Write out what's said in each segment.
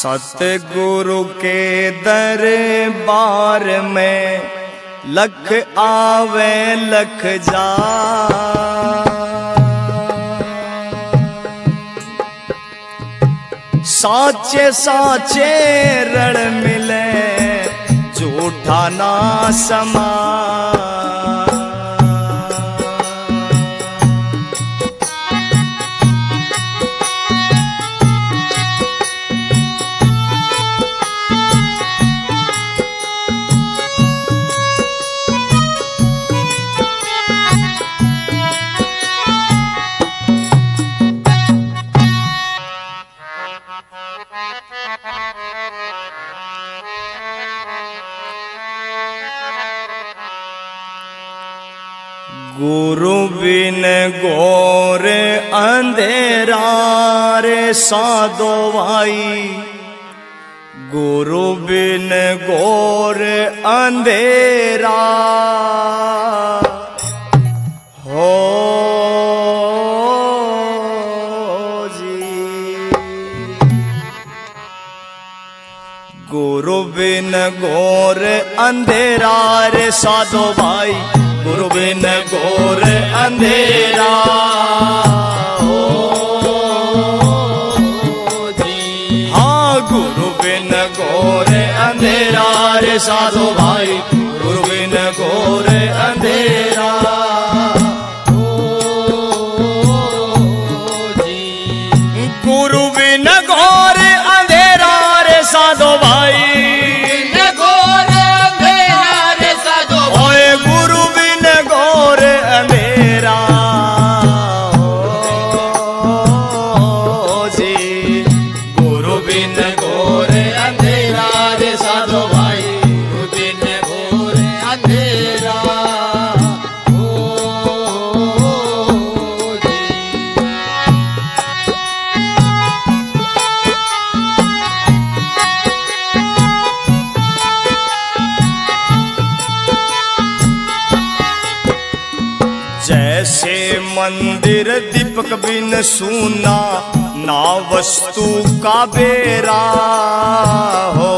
सतगुरु के दरबार में लख आवे लख जा। साचे साचे रण मिले झूठा ना समा। गुरु बिन घोर अंधेरा रे साधो भाई। गुरु बिन घोर अंधेरा हो जी। गुरु बिन घोर अंधेरा रे साधो भाई। गुरु बिन घोर अंधेरा हो जी। हाँ गुरु बिन घोर अंधेरा रे साधो भाई। गुरु बिन घोर अंधेरा हो जी। गुरु बिन घोर अंधेरा रे साधो भाई। जैसे मंदिर दीपक बिन सूना ना वस्तु का बेरा हो।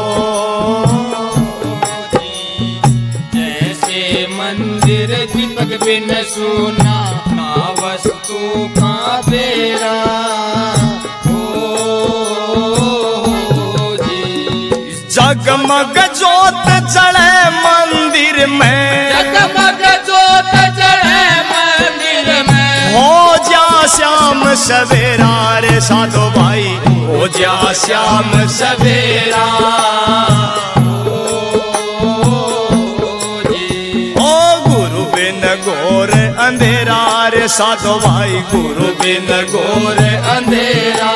जैसे मंदिर दीपक बिन सूना ना वस्तु का बेरा हो जी। जगमग जोत जले मंदिर में। जगमग जोत जले मंदिर में। हो जा श्याम सवेरा रे साधो भाई। हो जा श्याम सवेरा ओ गुरु बिन घोर अंधेरा रे साधो भाई। गुरु बिन घोर अंधेरा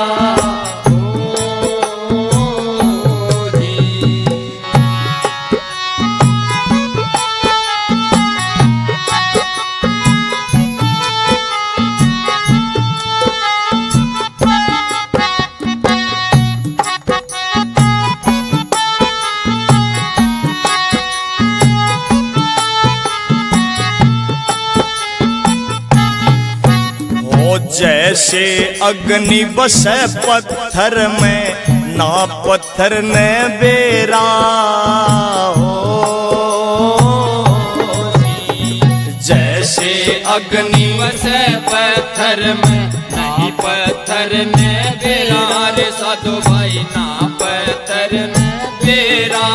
जैसे अग्नि बसे पत्थर में ना पत्थर ने बेरा हो। जैसे अग्नि बसे पत्थर में ना पत्थर ने बेरा रे साधो भाई। ना पत्थर ने बेरा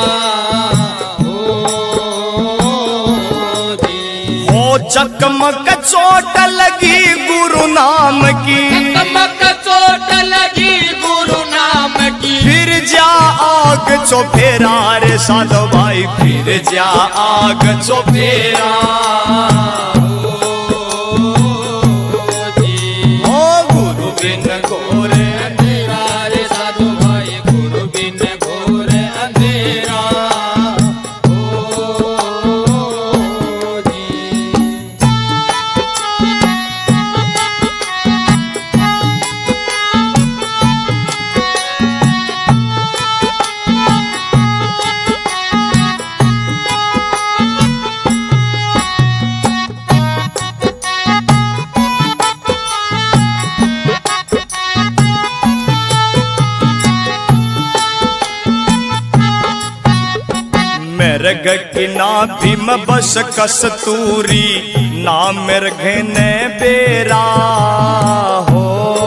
हो चकमक चोट लगी गुरु नाम की। चकमक चोट लगी गुरु नाम की। फिर जा आग चौफेरा रे साधो भाई। फिर जा आग चौफेरा हो गुरु बिन घोर अंधेरा रे साधो भाई। गुरु बिन घोर अंधेरा मृग की नाभि में बस कस्तूरी, ना मृगे ने बेरा हो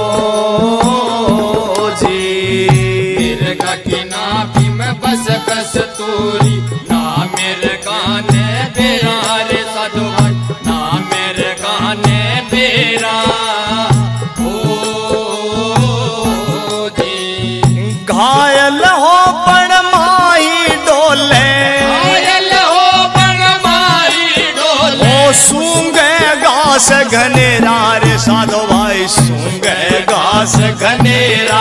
जी। मृग की नाभि में बस कस्तूरी, ना मृगा ने बेरा रे साधु भाई, ना मृगा ने बेरा हो जी। घायल हो पण माही डोले, घायल हो पण माही डोले, ओ सूंगे घास घनेरा रे साधो भाई, सूंगे घास घनेरा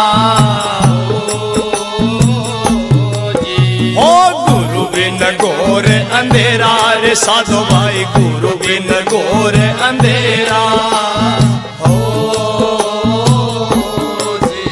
ओ गुरु बिन घोर अंधेरा रे साधो भाई, गुरु बिन घोर अंधेरा हो जी।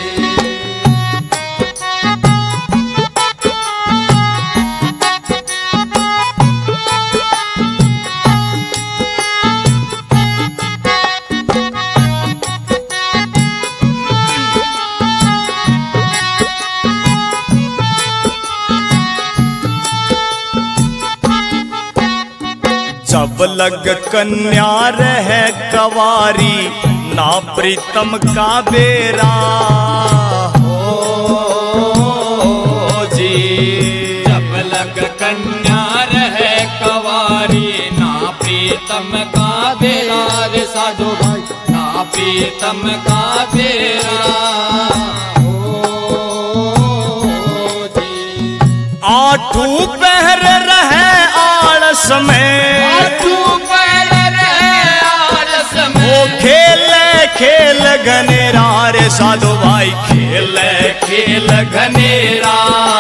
जब लग कन्या रहे कवारी, ना प्रीतम का बेरा हो जी। जब लग कन्या रहे कवारी, ना प्रीतम का बेरा रे साधु भाई, ना प्रीतम का बेरा हो जी। आठों पहर रहे आलस में, आठों पहर रहे आलस में, ओ खेले खेल घनेरा रे साधु भाई, खेले खेल घनेरा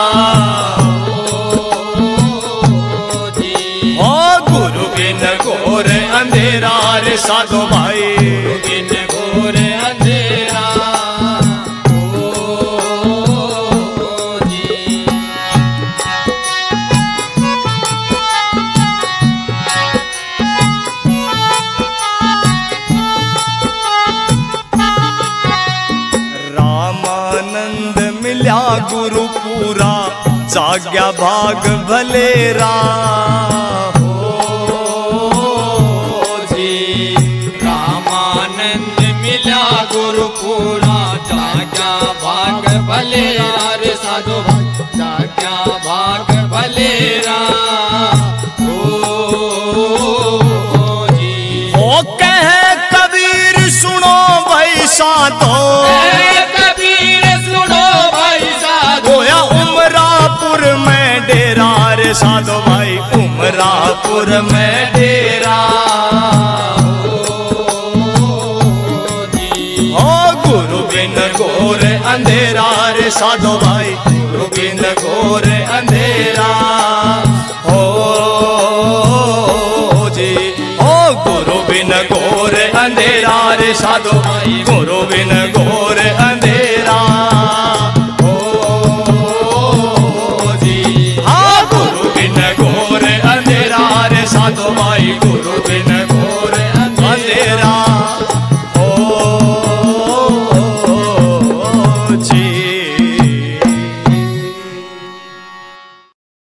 जी। ओ गुरु बिन घोर अंधेरा रे साधु भाई, बिन घोर अंधेरा हो जी। रामानंद मिल्या गुरु पूरा, जाग्या भाग भलेरा हो जी। रामानंद मिला गुरु पूरा, जाग्या भाग भलेरा रे साधु भाई, जाग्या भाग भलेरा हो जी। ओ कहे कबीर सुनो भाई साधो, कबीर सुनो भाई साधु, गोया उमरापुर में डेरा रे साधो भाई, उमरापुर में डेरा ओ गुरु बिन घोर अंधेरा रे साधो भाई, गुरु बिन घोर अंधेरा हो जी। ओ गुरु बिन घोर अंधेरा रे साधो भाई, गुरु बिन घोर अंधेरा हो जी। हाँ गुरु बिन घोर अंधेरा रे साधो भाई, गुरु